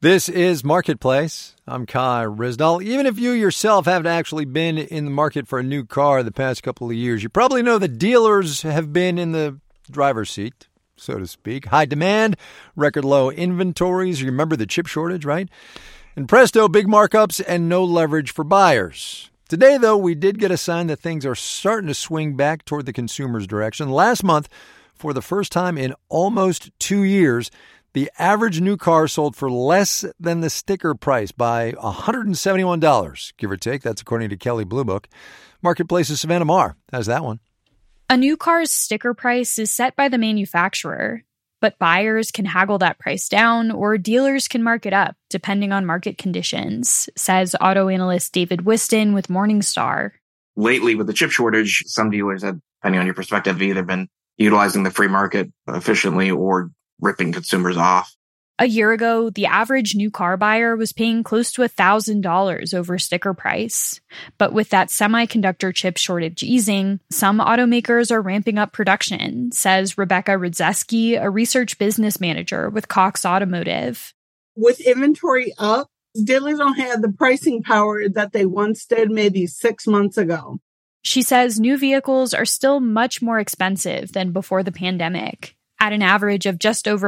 This is Marketplace. I'm Kai Ryssdal. Even if you yourself haven't actually been in the market for a new car the past couple of years, you probably know that dealers have been in the driver's seat, so to speak. High demand, record low inventories. You remember the chip shortage, right? And presto, big markups and no leverage for buyers. Today, though, we did get a sign that things are starting to swing back toward the consumer's direction. Last month, for the first time in almost 2 years, the average new car sold for less than the sticker price by $171, give or take. That's according to Kelley Blue Book. Marketplace's Savannah Maher has that one. A new car's sticker price is set by the manufacturer, but buyers can haggle that price down or dealers can mark it up, depending on market conditions, says auto analyst David Whiston with Morningstar. Lately, with the chip shortage, some dealers have, depending on your perspective, either been utilizing the free market efficiently or ripping consumers off. A year ago, the average new car buyer was paying close to $1,000 over sticker price. But with that semiconductor chip shortage easing, some automakers are ramping up production, says Rebecca Rudzeski, a research business manager with Cox Automotive. With inventory up, dealers don't have the pricing power that they once did maybe 6 months ago. She says new vehicles are still much more expensive than before the pandemic, at an average of just over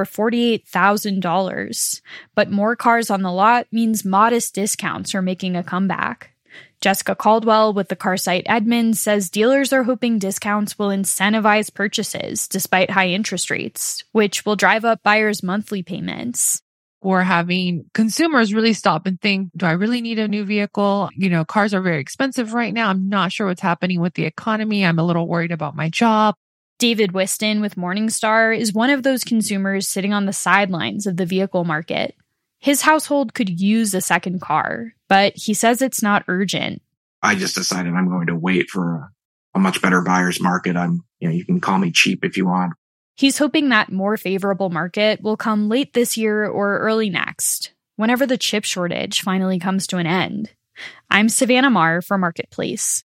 $48,000. But more cars on the lot means modest discounts are making a comeback. Jessica Caldwell with the car site Edmunds says dealers are hoping discounts will incentivize purchases despite high interest rates, which will drive up buyers' monthly payments. We're having consumers really stop and think, do I really need a new vehicle? You know, cars are very expensive right now. I'm not sure what's happening with the economy. I'm a little worried about my job. David Whiston with Morningstar is one of those consumers sitting on the sidelines of the vehicle market. His household could use a second car, but he says it's not urgent. I just decided I'm going to wait for a much better buyer's market. You can call me cheap if you want. He's hoping that more favorable market will come late this year or early next, whenever the chip shortage finally comes to an end. I'm Savannah Maher for Marketplace.